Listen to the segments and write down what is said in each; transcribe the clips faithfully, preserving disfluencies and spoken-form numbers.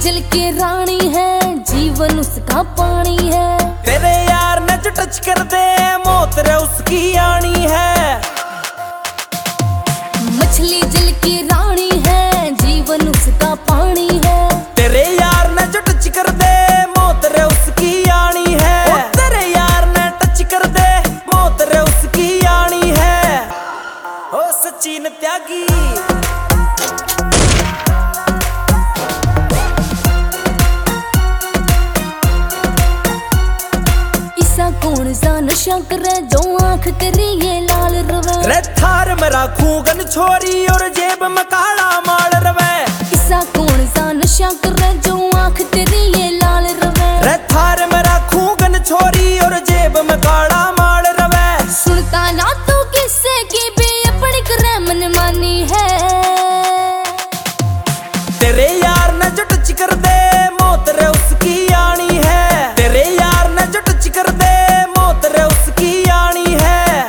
जल की रानी है, जीवन उसका पानी है। तेरे यार ने जो टच कर दे मौत रे उसकी आनी है। मछली जल की रानी है, जीवन उसका पानी है। तेरे यार ने जो टच कर दे मौत रे उसकी आनी है। तेरे यार ने टच कर दे मौत रे उसकी आनी है। ओ सचिन त्यागी कौन सा नशा करे जो आंख तेरी ये लाल रवे। रे थार में राखूं गन छोरी और जेब में काला माल रवे। ऐसा कौन सा नशा करे जो आंख तेरी ये लाल रवे। रे थार में राखूं गन छोरी और जेब में काला माल रवे। सुनता ना तू किससे की भी अपनी करे मनमानी है। तेरे यार ने जो टच कर दे मौत रे उसकी आनी है। तेरे यार ने जो टच कर दे मौत रे उसकी आनी है।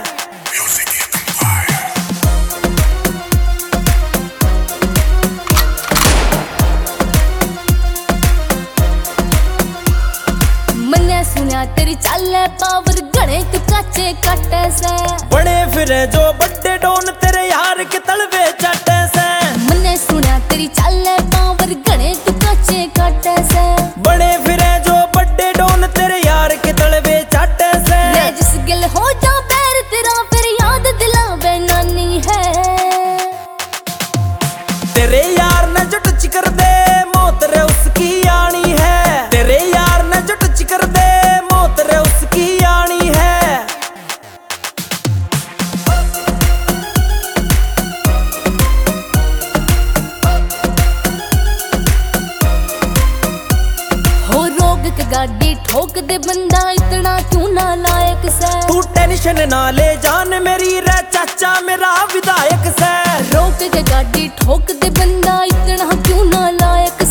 मन्ने सुनिया तेरी चाले पावर घणे तू काचे काटे से। बड़े फिरे जो बड़े डोन तेरे यार के तलवे चाटे से। मन्ने सुनिया तेरी चाले पावर घणे तू काचे काटे से। बड़े फिरे जो बड़े डोन तेरे यार के तलवे चाटे से। मैं जिस गिल हो जा पैर तेरा फिर याद दिलावे नानी है। तेरे यार ने जो टच कर दे मौत रे उसकी आनी है। तेरे यार ने जो टच कर दे मौत रे उसकी आनी है। हो रोग के गाड़ी ठोक दे बंदा इतना क्यों ना लायक से। तू टेंशन ना ले जान मेरी रे चाचा मेरा विधायक से। रोक के गाड़ी ठोक दे बंदा इतना क्यों ना लायक